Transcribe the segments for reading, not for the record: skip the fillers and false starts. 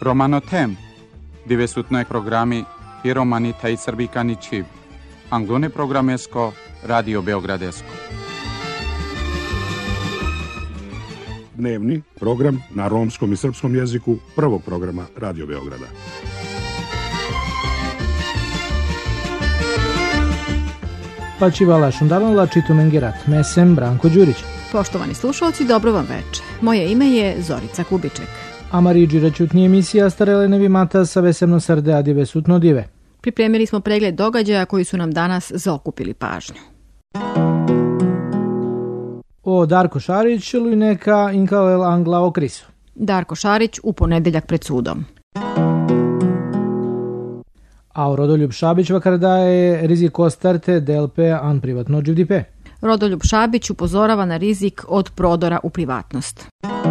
Romanotem, divesutnoj programi i romani taj srbikani čiv. Anglone programesko, Radio Beogradesko. Dnevni program na romskom i srpskom jeziku prvog programa Radio Beograda. Pačivala šundalanla čitu mengerat, mesem Branko Đurić. Poštovani slušalci, dobro vam veče. Moje ime je Zorica Kubiček. Amari džiračutni emisija starele nevi mata sa vesemno srde adive sutno dive. Pripremili smo pregled događaja koji su nam danas zaokupili pažnju. O Darko Šarić, Lujneka Inkalel Angla o Krisu. Darko Šarić u ponedeljak pred sudom. A Rodoljub Šabić vakar daje rizik ostarte DLP an privatno GDP. Rodoljub Šabić upozorava na rizik od prodora u privatnost.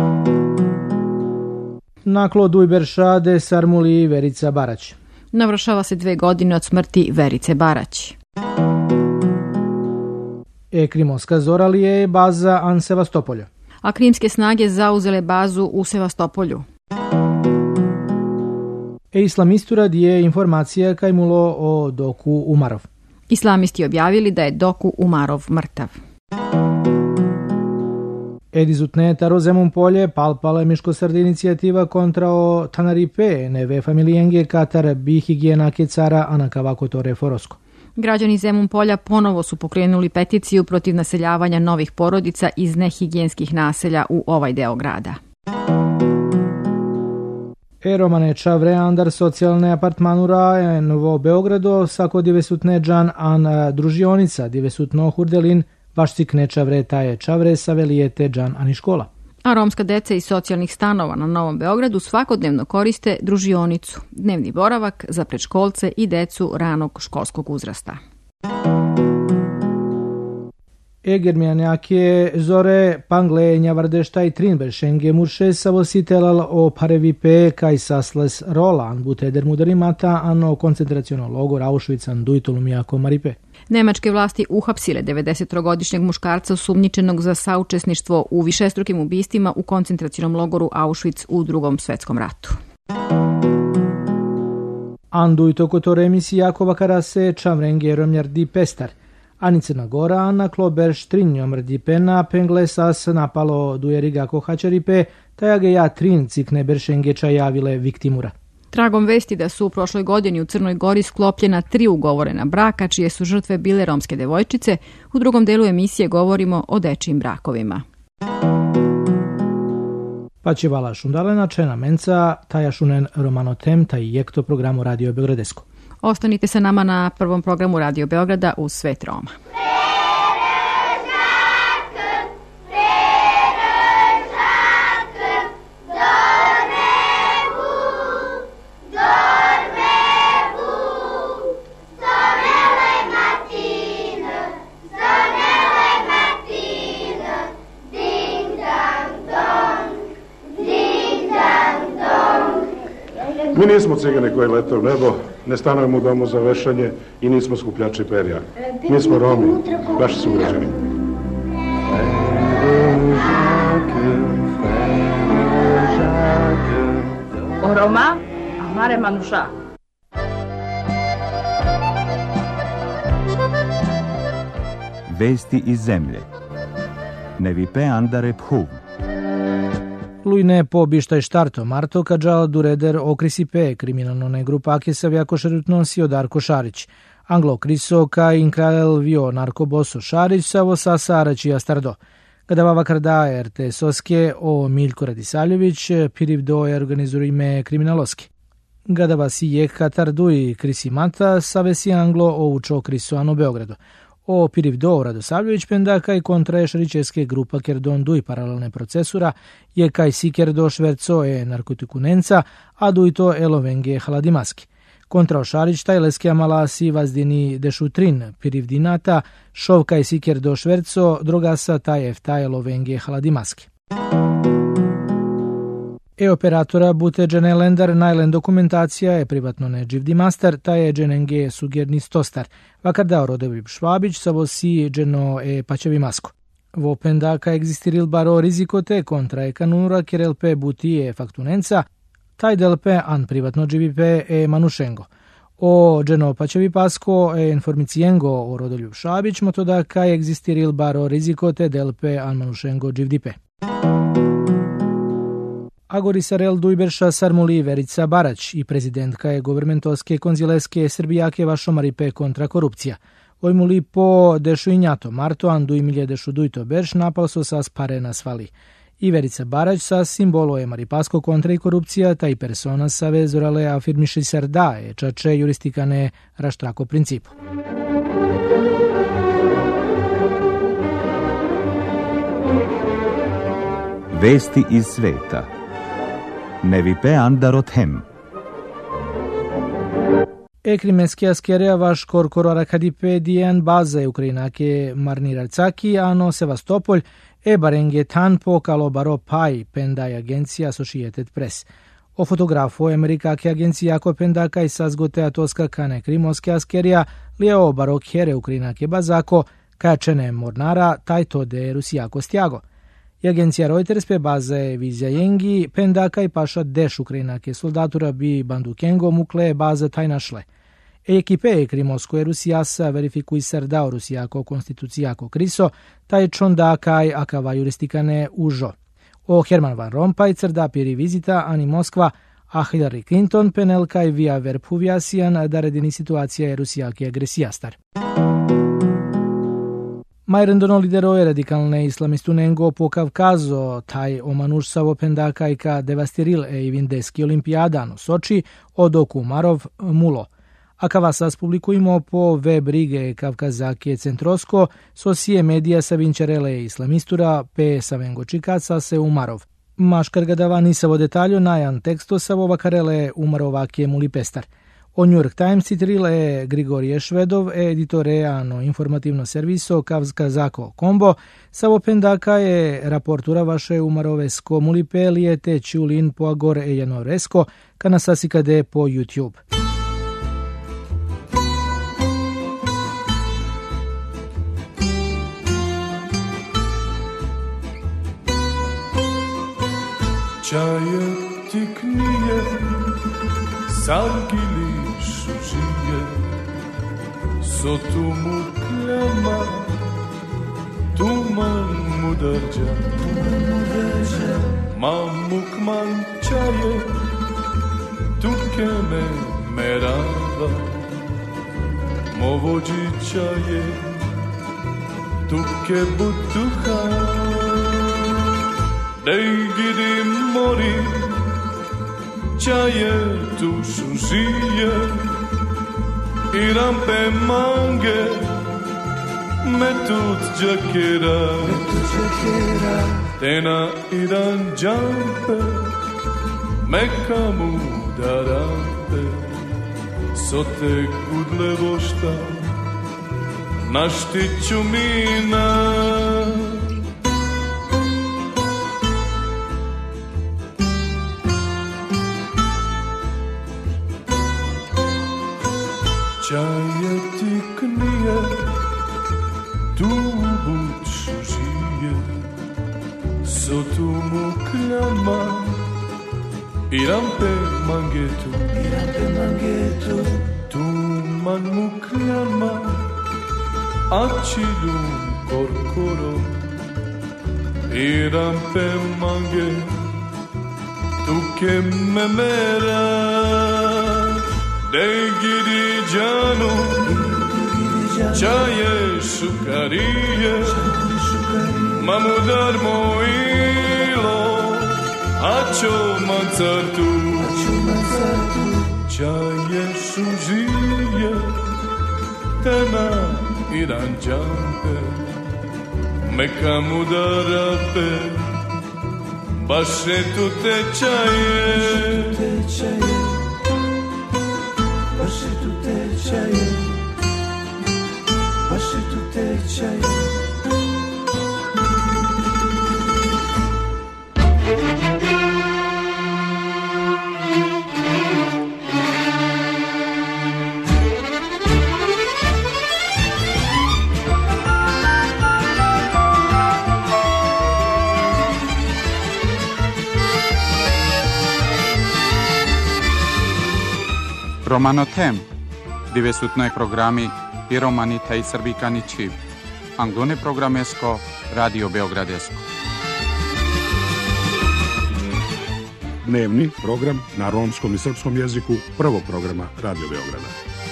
Naklo Dujberša de Sarmuli Verica Barać. Navršava se 2 godine od smrti Verice Barać. Krimorska Zorali je baza an Sevastopolju. A krimske snage zauzele bazu u Sevastopolju. Islamisturad je informacija kajmulo o Doku Umarov. Islamisti objavili da je Doku Umarov mrtav. Edizutne taro Zemun polje palpale miškosrda inicijativa kontra o Tanaripe, neve familijenge Katar bi higijena kecara anakavako tore forosko. Građani Zemun polja ponovo su pokrenuli peticiju protiv naseljavanja novih porodica iz nehigijenskih naselja u ovaj deo grada. Romane čavre andar socijalne apartmanura Novo Beogrado sako divesutne džan an družionica divesutno hurdelin vašcik ne čavre taje čavre sa velijete džan ani škola. A romska deca iz socijalnih stanova na Novom Beogradu svakodnevno koriste družionicu, dnevni boravak za predškolce i decu ranog školskog uzrasta. Germijanjake zore pangle njavardešta i trinberšenge murše savositelal o parevipe kaj sasles rolan buteder mudarimata ano koncentraciono logor Auschwitzan dujtolumijako maripe. Nemačke vlasti uhapsile 93-godišnjeg muškarca osumnjičenog za saučesništvo u višestrukim ubistvima u koncentracionom logoru Auschwitz u Drugom svetskom ratu. Andujto kotore emisija kovakara se čavrenge romjardi pestar. Ani Crna Gora na klober štrinjom rdipena penglesas napalo dujerigako hačaripe, tajage ja trin cikne beršengeča javile viktimura. Tragom vesti da su u prošloj godini u Crnoj Gori sklopljena 3 ugovorena braka, čije su žrtve bile romske devojčice, u drugom delu emisije govorimo o dečijim brakovima. Pačivala šundalena čena menca, taja šunen romanotem, taj jekto programu Radio Beogradesko. Ostanite sa nama na prvom programu Radio Beograda uz Svet Roma. Mi nismo cigane koji lete u nebo, ne stanujemo u domu za vešanje i nismo skupljači perja. Mi smo Romi, vaši sugrađani. O Roma, amare manuša. Vesti iz zemlje. Nevipe andare phuv. Lujne pobištaj štarto Marto kadžala dureder okrisipe kriminalne grupake sa vjako šarutnosio Darko Šarić. Anglo kriso ka inkralel vio narkoboso Šarić savo sa Saraći Astardo. Kada vava krda RT Soske o Miljko Radisaljević piriv do organizuru ime kriminaloski. Gada vas i je Katar duj krisimata savesi Anglo o učo kriso ano Beogradu. O piriv do Radosavljević pendaka i kontra je šaričeske grupa kerdon duj paralelne procesura je kaj si kerdo šverco e narkotiku nenca, a duj to elovenge hladimaski. Kontra o Šarić tajleske amalasi vazdini dešutrin piriv dinata, šov kaj si kerdo šverco drogasa taj efta elovenge hladimaski. Operatora bute džene lendar najlen dokumentacija je privatno neđivdi master, ta je dženenge sugerni stostar. Vakar dao Rodoljub Švabić savo si dženo pačevi masko. Vopenda ka egzistiril baro rizikote kontra kanunura kerelpe buti faktunenca, taj DLP an privatno GVP e Manušengo. O Genopačevi pasko e informacijengo o Rodoljub Šabić, motoda kaj egzistiril baro riziko te DLP an Manušengo GVP. Agori Sarel Dujberša Sarmuli Verica Barać i prezidentka je governmentovske konzileske Srbijake Vašomaripe kontra korupcija. Ojmuli po dešu injato marto an 2022 berš napal so sas pare na svali. I Verica Barać sa simbolo je maripasko kontra i korupcija, taj persona sa vezorale afirmiši serda e čače juristikane raštrako principu. Vesti iz sveta. Nevipe Andarothem. Ekrimenski askerija vaš korkorora kadipedijen baze Ukrajinake Marnirarcaki, ano Sevastopolj, barenge tan pokalo baro paj pendaj agencija Associated Press. O fotografu Amerikake agencija ako pendaka i sazgote atoska kane krimonske askerija lijeo baro kjere Ukrajinake bazako, kačene mornara taj to de Rusijako stjago. I agencija Reuters pe baze vizja jengi pendaka i paša deš Ukrajinake soldatura bi bandukengo mukle baze taj našle. Ekipe Krimoskoje Rusijasa verifikuj serdao Rusijako konstitucijako kriso, taj čondakaj akava juristikane užo. O Herman Van Rompuy crda piri vizita ani Moskva, a Hillary Clinton penelkaj via verpuvjasijan da redini situacija je Rusijake agresijastar. Majrendono lideroje radikalne islamistunengo po Kavkazo, taj omanušsavo pendakajka devastiril i vindeski olimpijadano Soči, odoku Marov mulo. Akava sas publikujemo po web Rige Kavkazake Centrosko, sosije medija sa vinčarele islamistura pe savengo čikaca se Umarov. Maškar gadava nisavo detaljo najan teksto savo vakarele Umarovake mulipestar. O New York Times citrile Grigorije Švedov editore ano informativno serviso Kavkazako Kombo, savo pendaka je raportura vaše Umarovesko mulipelije te čulin po agore janoresko, kana sasikade po YouTube. Čaje tiknije, sargili šužije, sotumu kljama, tuman mudarđa, mamukman čaje, tukene merava, movođi čaje, tuke butuha. Dej gidi mori, čaje tu šužije, iram pe mange, metut džakera, tena iran džampe, mekamu darampe, sote kudle vošta, naštiću mina. Čaje tiknije, tu buď šužije, sotumu kljama, irampe mangetu, tuman mu kljama, ačilum korkoro, irampe mange, tuke memera. Dej gidi džanu, čaje šukarije, mamudar mojilo, ačo mancartu, čaje šužije, tena iran džampe, meka mudarape, baše tu te čaje. Baš tu tečaje, baš tu tečaje. Romano tem, dove sutno programi i romani taj srbikani čiv. Anglone programesko, Radio Beogradesko. Dnevni program na romskom i srpskom jeziku prvog programa Radio Beograda.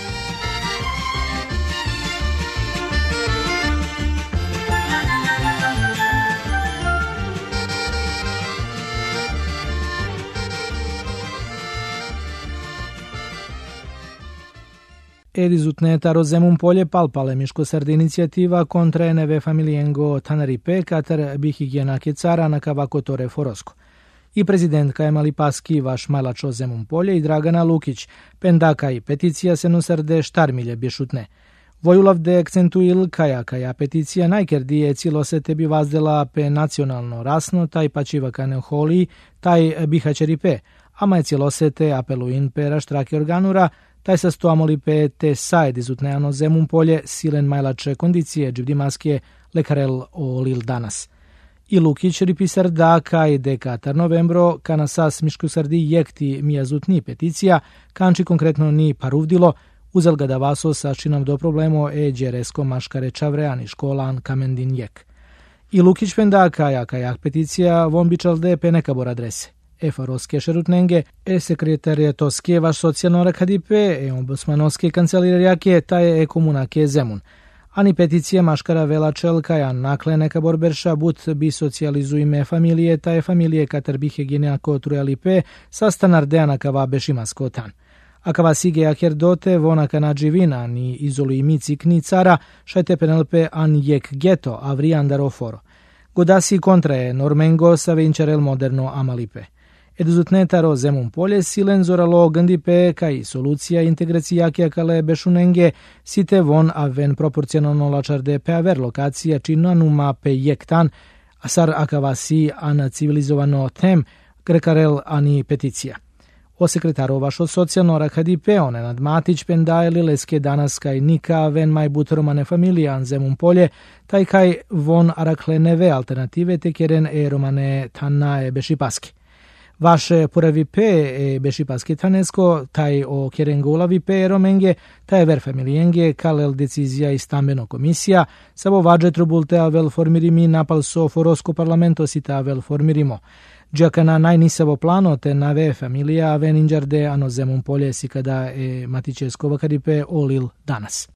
Edizutnetaro Zemun polje palpale miškosardi inicijativa kontra neve familijengo Tanaripe katar bihigijenake cara na kavakotore forosko. I prezidentka Emali Paski vaš majlačo Zemun polje i Dragana Lukić, pendaka i peticija se nosarde štarmilje bišutne. Vojulavde akcentuil kaja peticija najkerdije cilo se tebi vazdela pe nacionalno rasno taj pačivakane holi taj bihačeripe, ama je cilo se te apeluin pe raštrake organura taj sa stoamoli pe te saed izutneano Zemun polje silen majlače kondicije džibdimaske lekarel olil danas. I Lukić ripisar da kaj dekatar novembro kana sas miškusardi jekti mijazutni peticija kanči konkretno ni paruvdilo uzel ga da vaso sa činam do problemo džeresko maškare čavreani školan kamendin jek. I Lukić penda kajak peticija von bičalde pe nekabor adrese. Faroske šerutnenge, sekretariatoske vaš socijalno rakadipe, ombudsmanoske kancelarijake, taj komunake Zemun. Ani peticija maškara vela čelkaja nakle neka borberša but bi socijalizujme familije, taj familije katar bihe genako trualipe, sa standardena kava bešimasko tan. A kava sige aker dote, vona kanadživina, ni izolui micik ni cara, šajte penelpe an jek geto, avriandaro foro. Godasi kontra je normengo sa venčarel moderno amalipe. Eduzutnetaro Zemun polje silen zoralo gandipe kaj solucija integracijake kale bešunenge site von aven proporcionalno lačarde pe aver lokacija činanuma pe jektan asar akavasi an civilizovano tem grekarel ani peticija. O sekretaro vašo socijalno rakadipe one nad Matić pendajeli leske danas kaj nika ven maj but romane familijan Zemun polje taj kaj von arakle neve alternative te keren romane tanna bešipaski. Vaše poravipe bešipaski tanesko, taj o kerengolavipe romenge, taj ver familijenge, kalel decizija i stambeno komisija, sabo vađe trubulte avel formirimi napal so forosko parlamento sita avel formirimo. Džakana najnisavo plano te nave familija aven inđarde ano Zemun polje si kada matičesko vakaripe olil danas.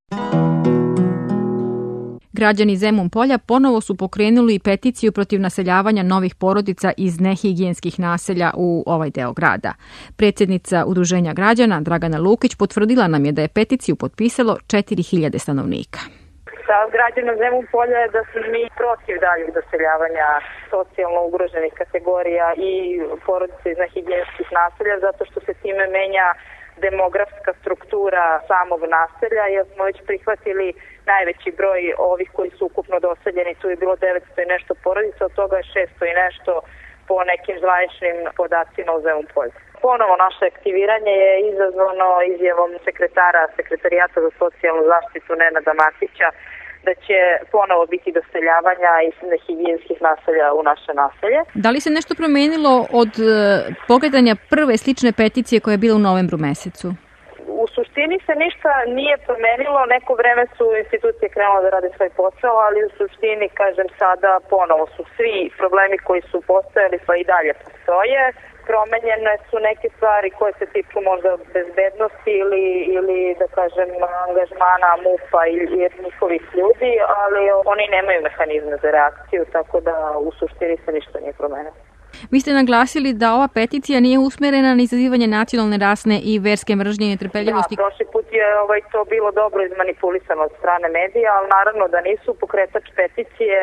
Građani Zemun polja ponovo su pokrenuli peticiju protiv naseljavanja novih porodica iz nehigijenskih naselja u ovaj deo grada. Predsjednica Udruženja građana Dragana Lukić potvrdila nam je da je peticiju potpisalo 4000 stanovnika. Stav građana Zemun polja je da su mi protiv daljeg doseljavanja socijalno ugroženih kategorija i porodica iz nehigijenskih naselja zato što se time menja demografska struktura samog naselja, jer smo već prihvatili najveći broj ovih koji su ukupno doseljeni, tu je bilo 900 i nešto porodica, od toga je 600 i nešto po nekim zvaničnim podacima u Zemun polju. Ponovo naše aktiviranje je izazvano izjavom sekretarijata za socijalnu zaštitu Nenada Matića da će ponovo biti doseljavanja iz nehigijenskih naselja u naše naselje. Da li se nešto promenilo od pogledanja prve slične peticije koja je bila u novembru mesecu? U suštini se ništa nije promenilo, neko vreme su institucije krenule da rade svoj posao, ali u suštini, kažem sada, ponovo su svi problemi koji su postojali pa i dalje postoje. Promenjene su neke stvari koje se tiču možda bezbednosti ili da kažem angažmana MUP-a ili njihovih ljudi, ali oni nemaju mehanizme za reakciju, tako da u suštini se ništa nije promenilo. Vi ste naglasili da ova peticija nije usmerena na izazivanje nacionalne, rasne i verske mržnje i netrpeljivosti. Da, prošli put je to bilo dobro izmanipulisano od strane medija, ali naravno da nisu. Pokretač peticije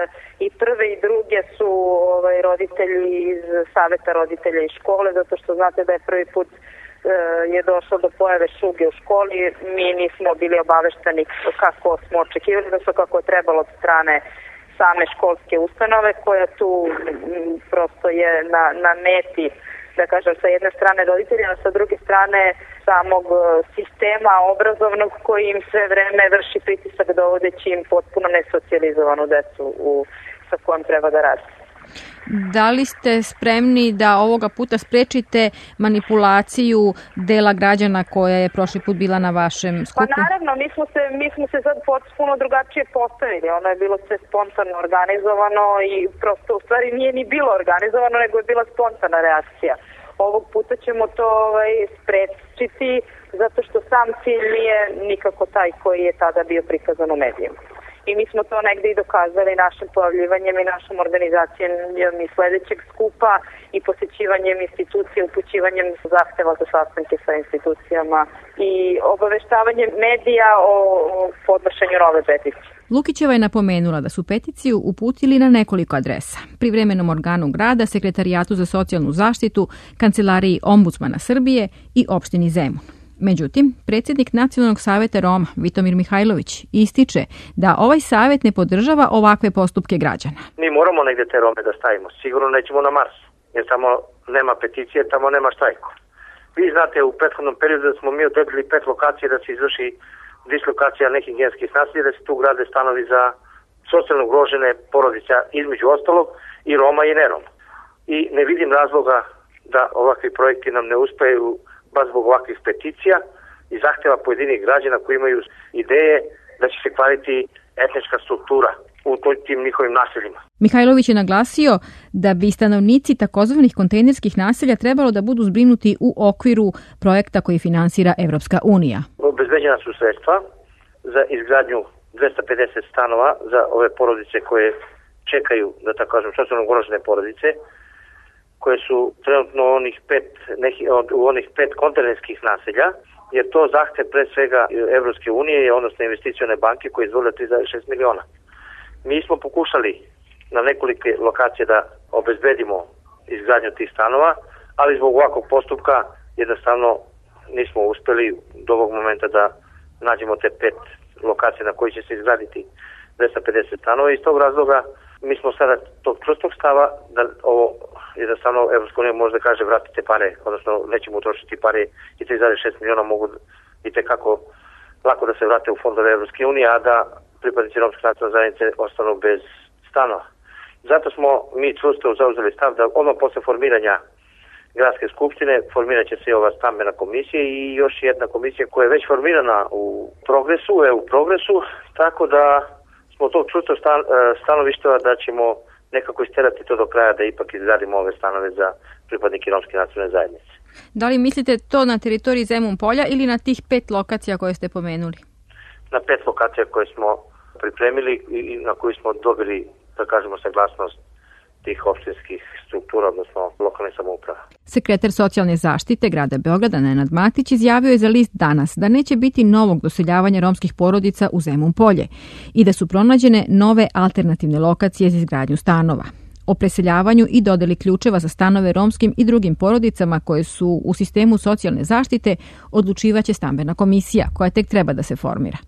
i prve i druge su roditelji iz Saveta roditelja i škole, zato što znate da je prvi put je došlo do pojave šuge u školi. Mi nismo bili obavešteni kako smo očekivali, da su kako je trebalo od strane same školske ustanove koja tu prosto je na meti, da kažem, sa jedne strane roditelja, a sa druge strane samog sistema obrazovnog koji im sve vreme vrši pritisak dovodeći im potpuno nesocijalizovanu decu sa kojom treba da radi. Da li ste spremni da ovoga puta sprečite manipulaciju dela građana koja je prošli put bila na vašem skupu? Pa naravno, mi smo se sad potpuno drugačije postavili. Ono je bilo sve spontano organizovano i prosto u stvari nije ni bilo organizovano, nego je bila spontana reakcija. Ovog puta ćemo to sprečiti zato što sam cilj nije nikako taj koji je tada bio prikazan u medijima. I mi smo to negde i dokazali našim pojavljivanjem i našom organizacijom i sledećeg skupa i posjećivanjem institucije, upućivanjem zahteva za sastanke sa institucijama i obaveštavanjem medija o podnošenju nove peticije. Lukićeva je napomenula da su peticiju uputili na nekoliko adresa. Privremenom organu grada, Sekretarijatu za socijalnu zaštitu, Kancelariji ombudsmana Srbije i opštini Zemun. Međutim, predsjednik Nacionalnog saveta Roma, Vitomir Mihajlović, ističe da ovaj savjet ne podržava ovakve postupke građana. Mi moramo negdje te Rome da stavimo. Sigurno nećemo na Mars, jer tamo nema peticije, tamo nema štrajka. Vi znate, u prethodnom periodu da smo mi odredili 5 lokacija da se izvrši dislokacija nehigijenskih naselja, da se tu grade stanovi za socijalno ugrožene porodice, između ostalog i Roma i neroma. I ne vidim razloga da ovakvi projekti nam ne uspeju baš zbog ovakvih peticija i zahtjeva pojedinih građana koji imaju ideje da će se kvariti etnička struktura u tim njihovim naseljima. Mihajlović je naglasio da bi stanovnici takozvanih kontejnerskih naselja trebalo da budu zbrinuti u okviru projekta koji finansira Evropska unija. Obezbeđena su sredstva za izgradnju 250 stanova za ove porodice koje čekaju, da tako kažem, socijalno ugrožene porodice, koje su trenutno u onih 5 kontejnerskih naselja, jer to zahtev pre svega Evropske unije, odnosno investicione banke koje izdvojile 3,6 miliona. Mi smo pokušali na nekolike lokacije da obezbedimo izgradnju tih stanova, ali zbog ovakvog postupka jednostavno nismo uspeli do ovog momenta da nađemo te 5 lokacije na koji će se izgraditi 250 stanova. Iz tog razloga mi smo sada tog čvrstog stava da ovo jednostavno Evropska unija može da kaže vratite pare, odnosno nećemo utrošiti pare i 3,6 miliona mogu i tekako lako da se vrate u fondove Evropske unije, a da pripadnici romske nacionalne zajednice ostanu bez stanova. Zato smo mi čvrsto zauzeli stav da odmah posle formiranja gradske skupštine formirat će se i ova stambena komisija i još jedna komisija koja je već formirana u progresu, tako da smo to čvrsto stanovištva da ćemo nekako isterati to do kraja da ipak izgradimo ove stanove za pripadnike romske nacionalne zajednice. Da li mislite to na teritoriji Zemun polja ili na tih 5 lokacija koje ste pomenuli? Na 5 lokacija koje smo pripremili i na koji smo dobili, da kažemo, saglasnost tih opštinskih struktura, odnosno lokalne samouprave. Sekretar socijalne zaštite grada Beograda Nenad Matić izjavio je za list Danas da neće biti novog doseljavanja romskih porodica u Zemun polje i da su pronađene nove alternativne lokacije za izgradnju stanova. O preseljavanju i dodeli ključeva za stanove romskim i drugim porodicama koje su u sistemu socijalne zaštite odlučivaće stambena komisija koja tek treba da se formira.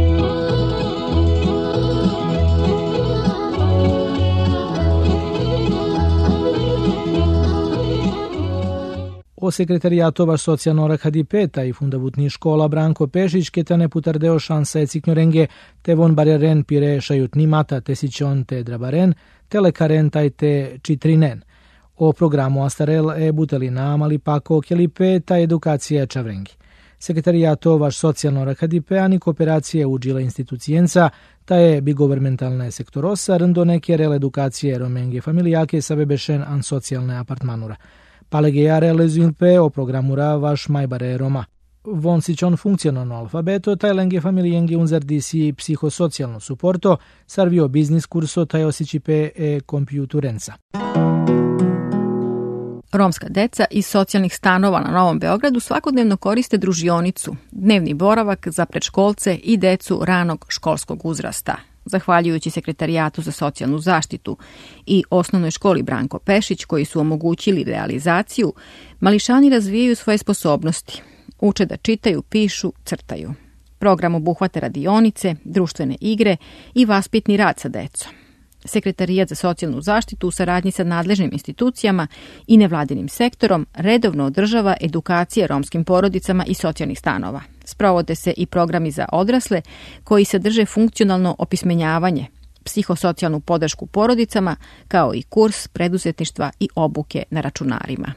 O Sekretarijatova socijalnora HDP-ta i fundavutni škola Branko Pešić ketane putardeo šansa e ciknyorenge te von barjaren pire šajutni mata te sićon te drabaren te lekaren taj te čitrinen. O programu Astarel e butelina amali pako kjelipe ta edukacija čavrengi. Sekretarijatovaš socijalnora HDP-a ni kooperacije uđila institucijenca ta je bigovernmentalne sektorosa rndo neke rel edukacije romenge familijake sa bebešen an socijalne apartmanura. Palegeja realizuinpe o programura vaš majbare Roma. Von sićon funkcionalno alfabeto, taj lenge familijenge unzardisi psihosocijalno suporto, sarvio biznis kurso taj osičipe e kompjuturenca. Romska deca iz socijalnih stanova na Novom Beogradu svakodnevno koriste družionicu, dnevni boravak za predškolce i decu ranog školskog uzrasta. Zahvaljujući Sekretarijatu za socijalnu zaštitu i osnovnoj školi Branko Pešić koji su omogućili realizaciju, mališani razvijaju svoje sposobnosti. Uče da čitaju, pišu, crtaju. Program obuhvata radionice, društvene igre i vaspitni rad sa decom. Sekretarijat za socijalnu zaštitu u saradnji sa nadležnim institucijama i nevladinim sektorom redovno održava edukacije romskim porodicama i socijalnih stanova. Sprovode se i programi za odrasle koji sadrže funkcionalno opismenjavanje, psihosocijalnu podršku porodicama, kao i kurs preduzetništva i obuke na računarima.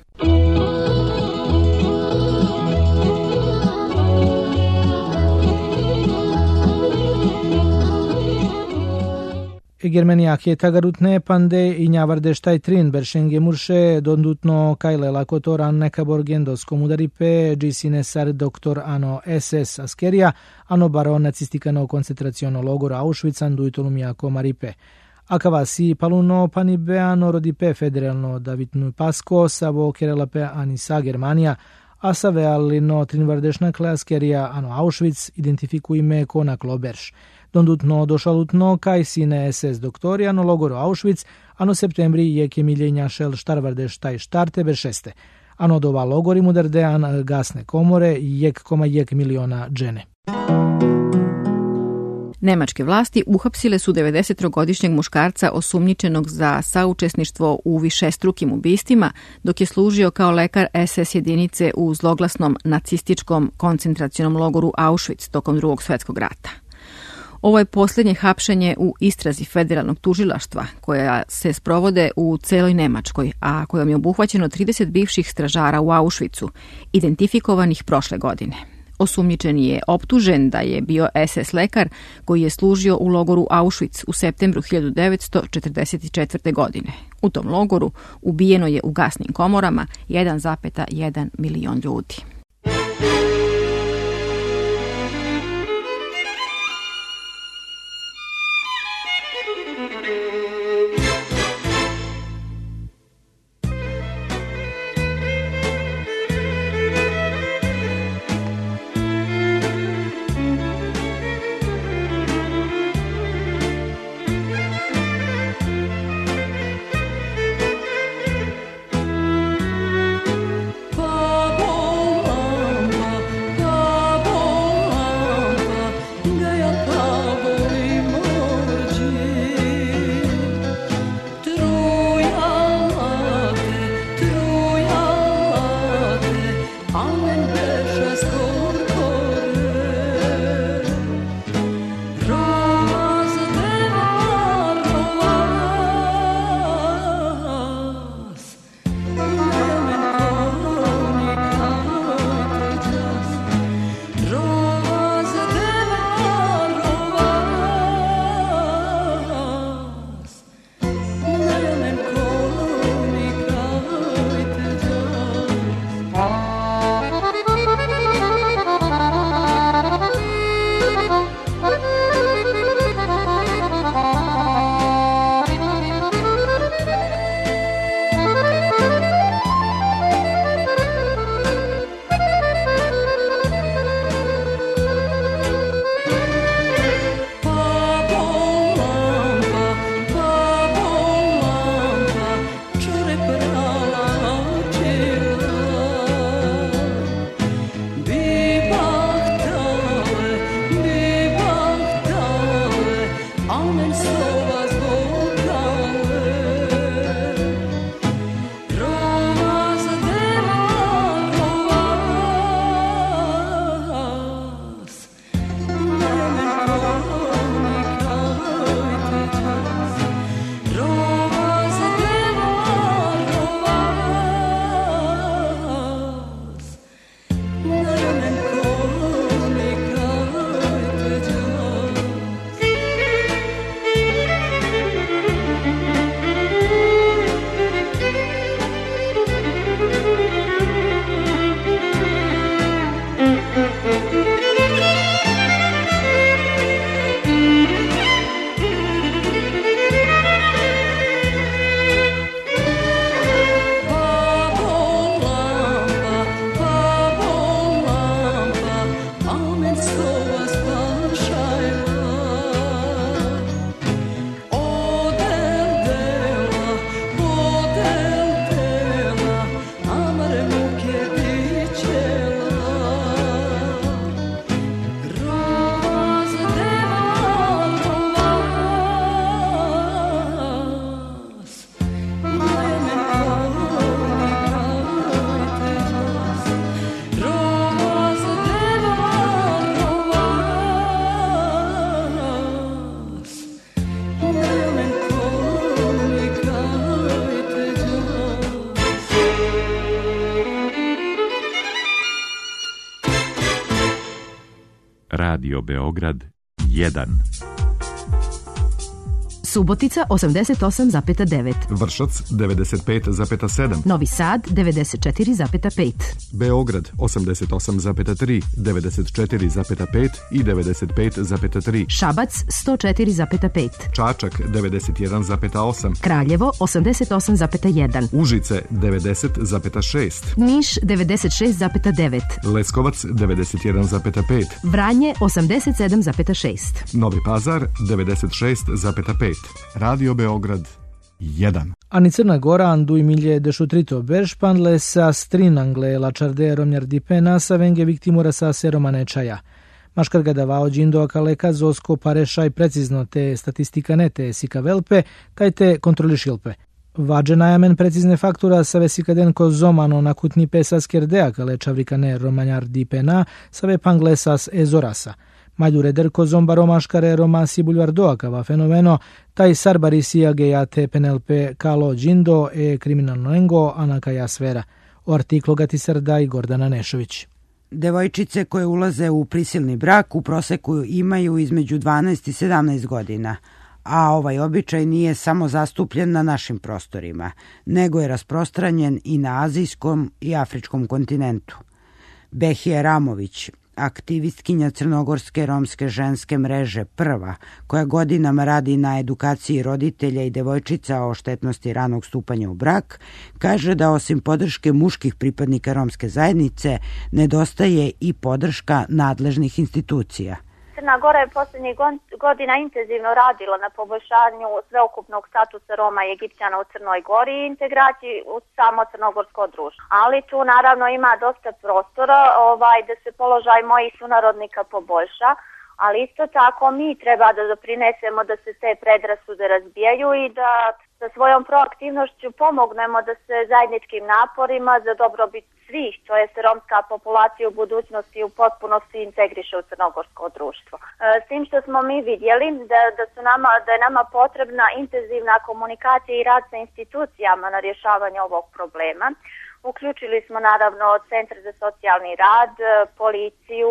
Germania tagarutne pande i njavarde trin bershenge murshe dondutno kaile lakotoran nekaborgendos komudaripe gisine sar doktor ano SS askeria ano baro nacistikano koncentraciono logora Auschwitz anduitolumijako maripe. Akavasi paluno panibeano rodipe federalno davitnu pasko savo kerelape anisa Germania a savealino trinvardešna klaskeria ano Auschwitz identifikujme konak loberš. Dondutno došalutno kaj sine SS doktori ano logoro Auschwitz ano septembri jek emiljenja šel štarvardeš taj štarte beršeste. Ano dova logori mudardean gasne komore jek koma jek miliona džene. Nemačke vlasti uhapsile su 93-godišnjeg muškarca osumnjičenog za saučesništvo u višestrukim ubistvima, dok je služio kao lekar SS jedinice u zloglasnom nacističkom koncentracionom logoru Auschwitz tokom Drugog svjetskog rata. Ovo je posljednje hapšenje u istrazi federalnog tužilaštva koja se sprovode u celoj Nemačkoj, a kojom je obuhvaćeno 30 bivših stražara u Auschwitzu, identifikovanih prošle godine. Osumnjičeni je optužen da je bio SS lekar koji je služio u logoru Auschwitz u septembru 1944. godine. U tom logoru ubijeno je u gasnim komorama 1,1 milion ljudi. Pardon, Radio Beograd 1. Subotica 88,9. Vršac 95,7. Novi Sad 94,5. Beograd 88,3, 94,5 i 95,3. Šabac 104,5. Čačak 91,8. Kraljevo 88,1. Užice 90,6. Niš 96,9. Leskovac 91,5. Vranje 87,6. Novi Pazar 96,5. Radio Beograd 1. Ani Crna Gora andui miglie deșutrito berșpanle sa strinangle la čardero mjardipena sa venge viktimura sa seromanečaja. Maškarga davao džindo akaleka zosko parešaj precizno te statistika nete sika velpe, taj te kontrolišilpe. Vađe najamen precizne faktura sa vesikaden ko zomano nakutni pesa skerdea kale čavrikane romanjar dipena sa ve panglesas ezorasa. Majdureder ko zombaro maškare romasi bulvardoa kava fenomeno, taj sarbarisi agejate penelpe kalo džindo e kriminalno engo anakaja sfera. O artiklu Gatisarda i Gordana Nešović. Devojčice koje ulaze u prisilni brak u proseku imaju između 12 i 17 godina, a ovaj običaj nije samo zastupljen na našim prostorima, nego je rasprostranjen i na azijskom i afričkom kontinentu. Behije Ramović, aktivistkinja crnogorske romske ženske mreže Prva, koja godinama radi na edukaciji roditelja i devojčica o štetnosti ranog stupanja u brak, kaže da osim podrške muških pripadnika romske zajednice, nedostaje i podrška nadležnih institucija. Crna Gora je posljednjih godina intenzivno radila na poboljšanju sveukupnog statusa Roma i Egipćana u Crnoj Gori i integraciji u samo crnogorsko društvo. Ali tu naravno ima dosta prostora da se položaj mojih sunarodnika poboljša, ali isto tako mi treba da doprinesemo da se te predrasude razbijaju i da sa svojom proaktivnošću pomognemo da se zajedničkim naporima za dobrobit svih, to jest romska populacija u budućnosti u potpunosti integriše u crnogorsko društvo. S tim što smo mi vidjeli da je nama potrebna intenzivna komunikacija i rad sa institucijama na rješavanje ovog problema. Uključili smo naravno Centar za socijalni rad, policiju,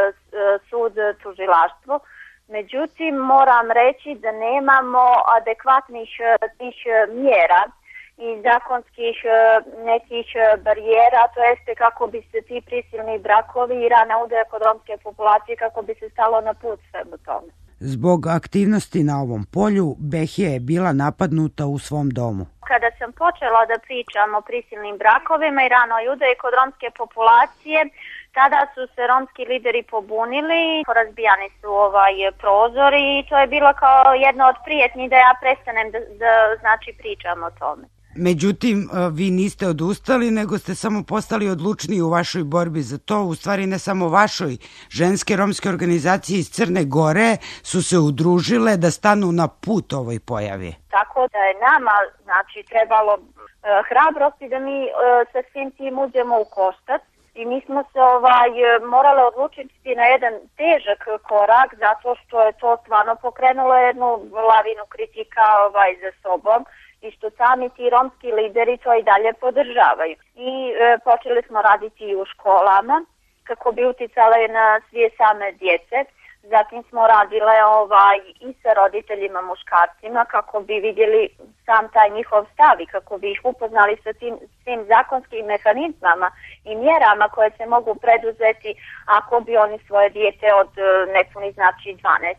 sud, tužilaštvo. Međutim, moram reći da nemamo adekvatnih tih mjera i zakonskih nekih barijera, to jeste kako bi se ti prisilni brakovi i rana udaja kod romske populacije, kako bi se stalo na put svemu tome. Zbog aktivnosti na ovom polju, Behija je bila napadnuta u svom domu. Kada sam počela da pričam o prisilnim brakovima i ranoj udaji kod romske populacije, tada su se romski lideri pobunili, razbijani su prozori i to je bilo kao jedno od prijetnji da ja prestanem da pričam o tome. Međutim, vi niste odustali, nego ste samo postali odlučniji u vašoj borbi za to. U stvari ne samo vašoj, ženske romske organizacije iz Crne Gore su se udružile da stanu na put ovoj pojavi. Tako da je nama trebalo hrabrosti da mi sa svim tim uđemo u koštac. I mi smo se morali odlučiti na jedan težak korak zato što je to stvarno pokrenulo jednu lavinu kritika za sobom i što sami ti romski lideri to i dalje podržavaju. I počeli smo raditi i u školama kako bi uticale na sve same djece. Zatim smo radile i sa roditeljima muškarcima kako bi vidjeli sam taj njihov stav i kako bi ih upoznali sa svim zakonskim mehanizmama i mjerama koje se mogu preduzeti ako bi oni svoje dijete od nepunih 12,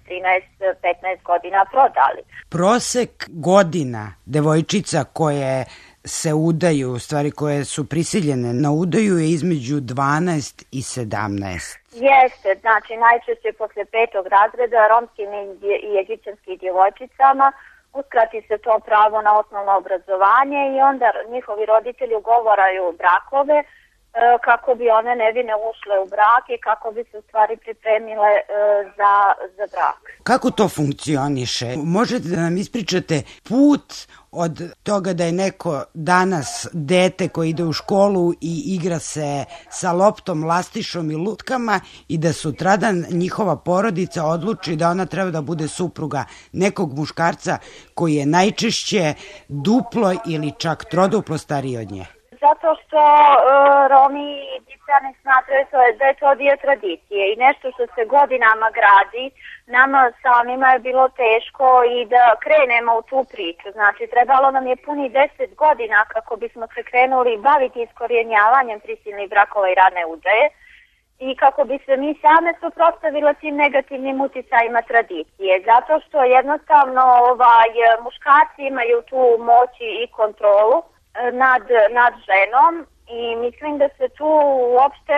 13, 15 godina prodali. Prosek godina devojčica koje se udaju, stvari koje su prisiljene na udaju je između 12 i 17. Jeste, najčešće posle 5. razreda romskim i egipćanskim djevojčicama uskrati se to pravo na osnovno obrazovanje i onda njihovi roditelji ugovaraju brakove kako bi one nevine ušle u brak i kako bi se u stvari pripremile za brak. Kako to funkcioniše? Možete da nam ispričate put od toga da je neko danas dete koje ide u školu i igra se sa loptom, lastišom i lutkama i da sutradan njihova porodica odluči da ona treba da bude supruga nekog muškarca koji je najčešće duplo ili čak troduplo stariji od nje? Zato što Romi se Egipćani smatraju da je to dio tradicije i nešto što se godinama gradi. Nama samima je bilo teško i da krenemo u tu priču. Znači, trebalo nam je puni 10 godina kako bismo se krenuli baviti iskorjenjavanjem prisilnih brakova i radne udaje i kako bi se mi same suprotstavile tim negativnim uticajima tradicije. Zato što jednostavno muškarci imaju tu moć i kontrolu nad ženom i mislim da se tu uopšte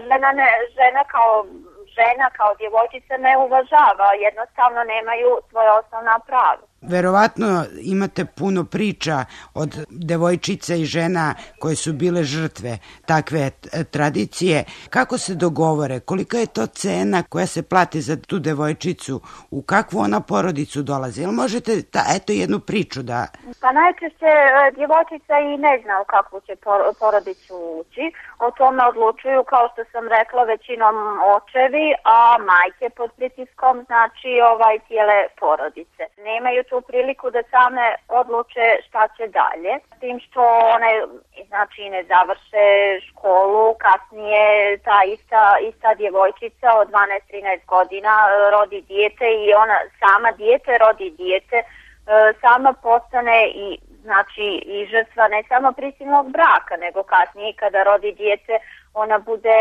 žena kao djevojčica ne uvažava, jednostavno nemaju svoje osnovna prava. Verovatno imate puno priča od devojčica i žena koje su bile žrtve takve tradicije. Kako se dogovore? Kolika je to cena koja se plati za tu devojčicu? U kakvu ona porodicu dolazi? Jel možete jednu priču da... Pa najčešće djevojčica i ne zna u kakvu će porodicu ući. O tome odlučuju, kao što sam rekla, većinom očevi, a majke pod pritiskom, znači cijele porodice. Nemaju tu priliku da same odluče šta će dalje. S tim što one ne završe školu, kasnije ta ista djevojčica od 12-13 godina rodi dijete i ona sama dijete rodi dijete, sama postane i žrtva ne samo prisilnog braka, nego kasnije kada rodi dijete ona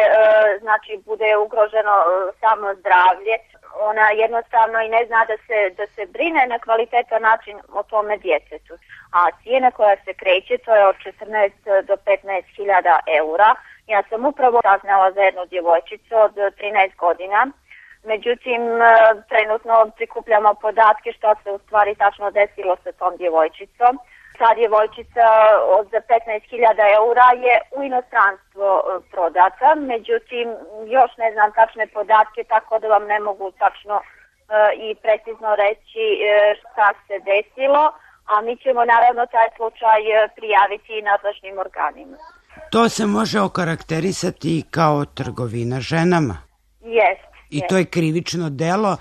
bude ugroženo samo zdravlje. Ona jednostavno i ne zna da se brine na kvalitetan način o tome djetetu. A cijena koja se kreće, to je od 14 do 15.000 eura. Ja sam upravo saznala za jednu djevojčicu od 13 godina. Međutim, trenutno prikupljamo podatke što se u stvari tačno desilo sa tom djevojčicom. Ta djevojčica za 15.000 eura je u inostranstvo prodata, međutim još ne znam tačne podatke, tako da vam ne mogu tačno i precizno reći šta se desilo, a mi ćemo naravno taj slučaj prijaviti nadležnim organima. To se može okarakterisati kao trgovina ženama? Jest. I to je krivično delo.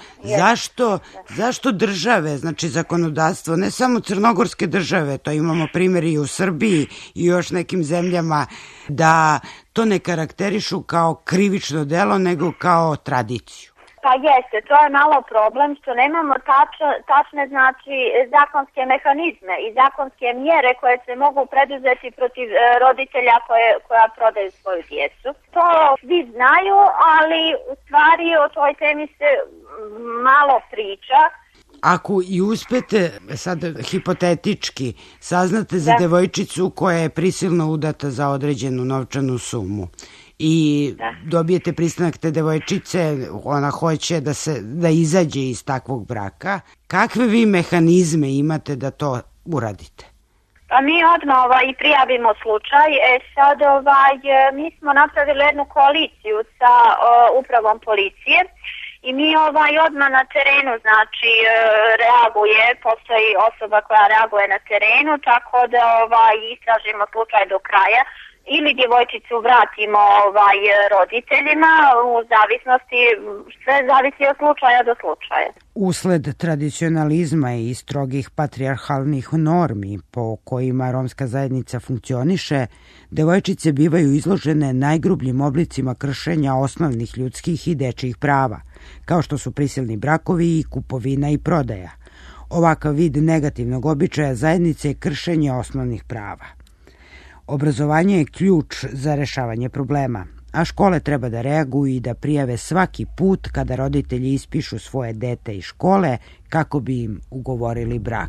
Zašto države, znači zakonodavstvo, ne samo crnogorske države, to imamo primjer i u Srbiji i još nekim zemljama, da to ne karakterišu kao krivično delo, nego kao tradiciju? Pa jeste, to je malo problem što nemamo tačne zakonske mehanizme i zakonske mjere koje se mogu preduzeti protiv roditelja koja prodaju svoju djecu. To svi znaju, ali u stvari o toj temi se malo priča. Ako i uspete, sad hipotetički, saznate za devojčicu koja je prisilno udata za određenu novčanu sumu i dobijete pristanak te devojčice, ona hoće da izađe iz takvog braka, kakve vi mehanizme imate da to uradite? Pa mi odmah i prijavimo slučaj. Sad mi smo napravili jednu koaliciju sa upravom policije i mi odmah na terenu reaguje, postoji osoba koja reaguje na terenu, tako da istražimo slučaj do kraja. Ili djevojčicu vratimo roditeljima, u zavisnosti, sve zavisi od slučaja do slučaja. Usled tradicionalizma i strogih patrijarhalnih normi po kojima romska zajednica funkcioniše, devojčice bivaju izložene najgrubljim oblicima kršenja osnovnih ljudskih i dečjih prava, kao što su prisilni brakovi i kupovina i prodaja. Ovakav vid negativnog običaja zajednice je kršenje osnovnih prava. Obrazovanje je ključ za rešavanje problema, a škole treba da reaguju i da prijave svaki put kada roditelji ispišu svoje dete iz škole kako bi im ugovorili brak.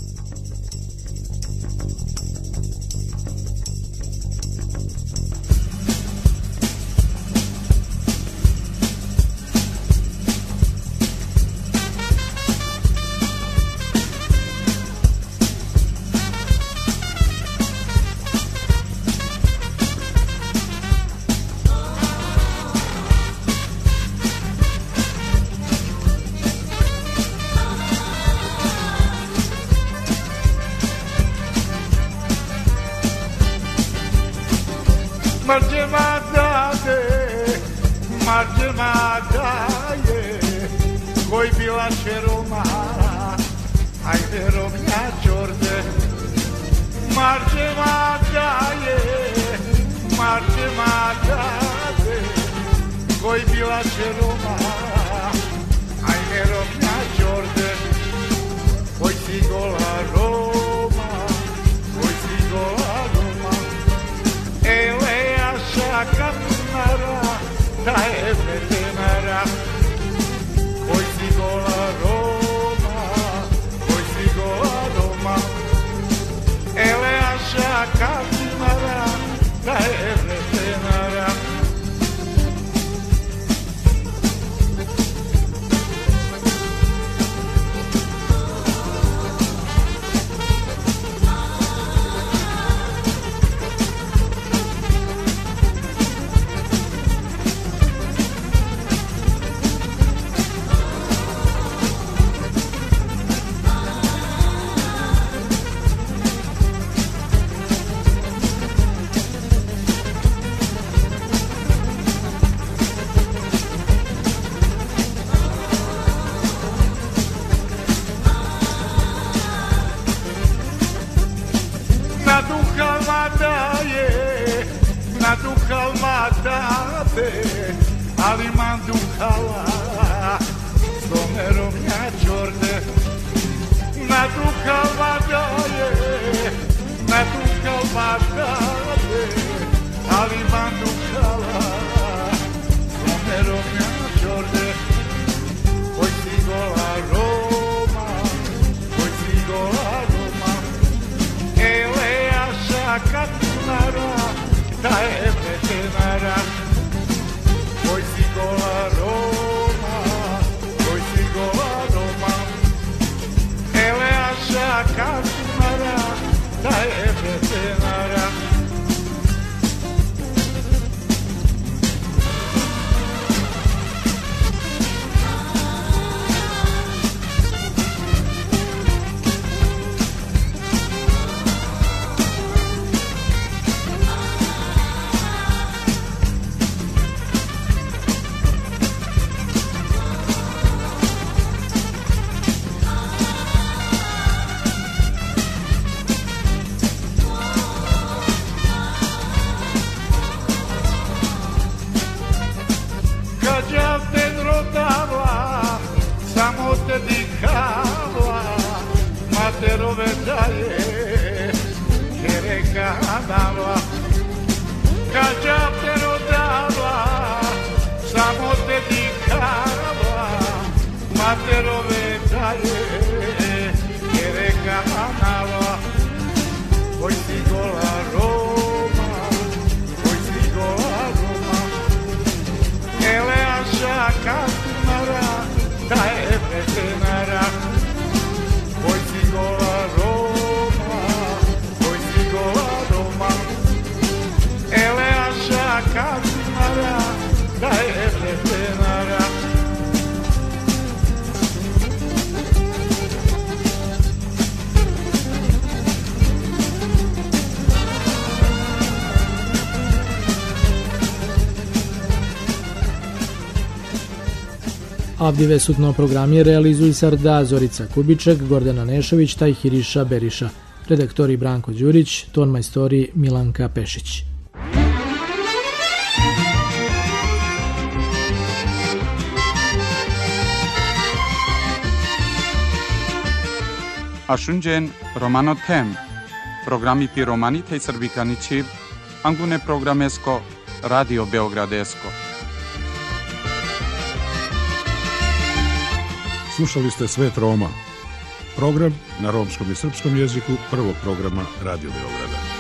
Koji bila še Romara, ajde Romnja čorde. Marče mada je, marče mada je vetenara, koji si gola Roma, koji si gola Roma, Eleaša Katimara, da je vetenara. Ali man duhala Stomerom ja čorde Na duhala daje Na duhala daje Ali man duhala Stomerom ja čorde Oj si gola Roma Oj si gola Roma Eleaša Katunara Da je vetenara Koji si gola Roma, koji si gola Roma, Eleaša Katimara, da je vetenara. Materove daje, che recadava, Kađa te rodava, samo te dikava, materove daje, che recadava, koji si gola Roma, koji si gola Roma, Eleaša Katimara, da je vetenara. Koji si gola Roma, koji si gola Roma, Eleaša Katimara, da je vetenara. Avdive sutno programi realizuju Sarda Zorica Kubiček, Gordana Nešović, taj Hiriša Beriša. Redaktori Branko Đurić, ton majstori Milanka Pešić. Ashunjen Romano Tem, programi pi romanite i srbikanići, angune programesko, Radio Beogradesko. Slušali ste Svet Roma, program na romskom i srpskom jeziku prvog programa Radio Beograda.